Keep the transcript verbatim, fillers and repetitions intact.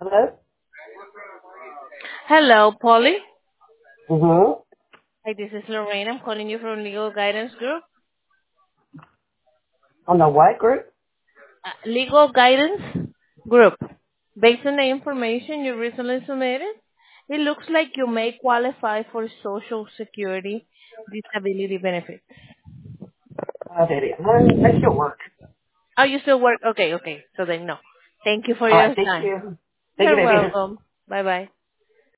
Hello? Hello, Polly. Mm-hmm. Hi, this is Lorraine. I'm calling you from Legal Guidance Group. On the what group? Uh, Legal Guidance Group. Based on the information you recently submitted, it looks like you may qualify for Social Security disability benefits. I did it. I, I still work. Oh, you still work? Okay, okay. So then no. Thank you for All right. your Thank time. you. Thank you, You're baby. welcome. Bye bye.